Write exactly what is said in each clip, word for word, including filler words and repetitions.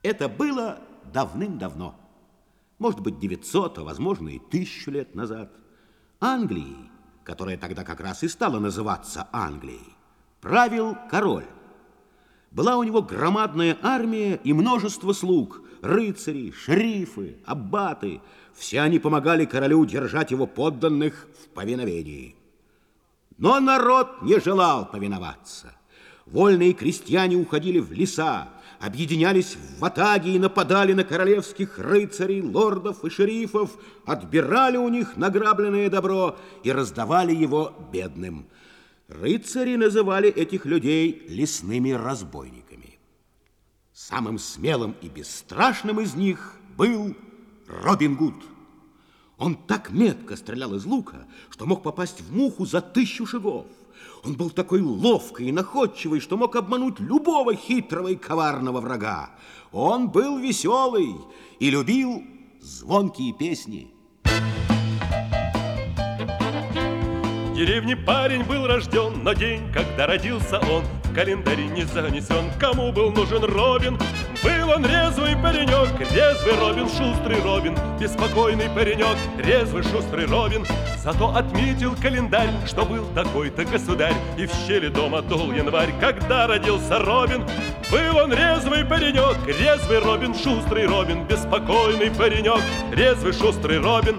Это было давным-давно, может быть, девятьсот, а возможно и тысячу лет назад. Англией, которая тогда как раз и стала называться Англией, правил король. Была у него громадная армия и множество слуг, рыцари, шерифы, аббаты. Все они помогали королю держать его подданных в повиновении. Но народ не желал повиноваться. Вольные крестьяне уходили в леса, объединялись в ватаги и нападали на королевских рыцарей, лордов и шерифов, отбирали у них награбленное добро и раздавали его бедным. Рыцари называли этих людей лесными разбойниками. Самым смелым и бесстрашным из них был Робин Гуд. Он так метко стрелял из лука, что мог попасть в муху за тысячу шагов. Он был такой ловкий и находчивый, что мог обмануть любого хитрого и коварного врага. Он был веселый и любил звонкие песни. В деревне парень был рожден, но день, когда родился он, в календаре не занесен. Кому был нужен Робин? Был он резвый паренек, резвый Робин, шустрый Робин, беспокойный паренек, резвый шустрый Робин. Зато отметил календарь, что был такой-то государь, и в щели дома дул январь, когда родился Робин. Был он резвый паренек, резвый Робин, шустрый Робин, беспокойный паренек, резвый шустрый Робин.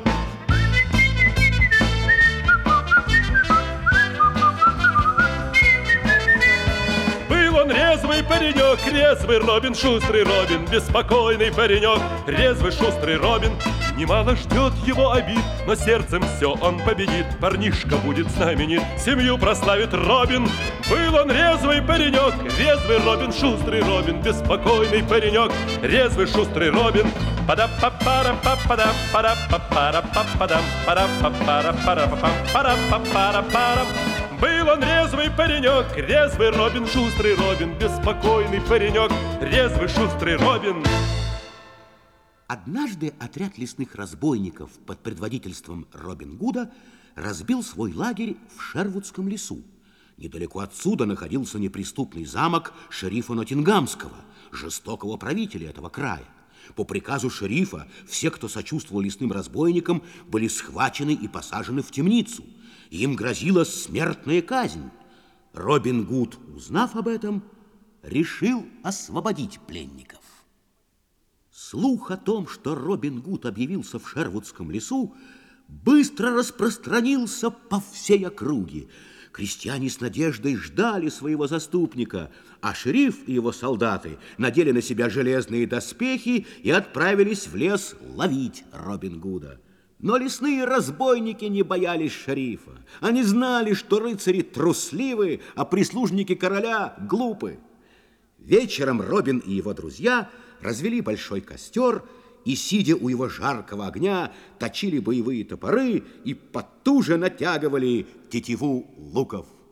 Он резвый паренек, резвый Робин, шустрый Робин, беспокойный паренек, резвый шустрый Робин. Немало ждет его обид, но сердцем все он победит. Парнишка будет знаменит, семью прославит Робин. Был он резвый паренек, резвый Робин, шустрый Робин, беспокойный паренек, резвый шустрый Робин. Пада-па-пара-па-пада, пара-па-пара-па-падам, пара-па-пара-пара-па-пам, пара-па-пара-парам. Был он резвый паренек, резвый Робин, шустрый Робин, беспокойный паренек, резвый шустрый Робин. Однажды отряд лесных разбойников под предводительством Робин Гуда разбил свой лагерь в Шервудском лесу. Недалеко отсюда находился неприступный замок шерифа Ноттингамского, жестокого правителя этого края. По приказу шерифа все, кто сочувствовал лесным разбойникам, были схвачены и посажены в темницу. Им грозила смертная казнь. Робин Гуд, узнав об этом, решил освободить пленников. Слух о том, что Робин Гуд объявился в Шервудском лесу, быстро распространился по всей округе. Крестьяне с надеждой ждали своего заступника, а шериф и его солдаты надели на себя железные доспехи и отправились в лес ловить Робин Гуда. Но лесные разбойники не боялись шерифа. Они знали, что рыцари трусливы, а прислужники короля глупы. Вечером Робин и его друзья развели большой костер и, сидя у его жаркого огня, точили боевые топоры и потуже натягивали тетиву луков.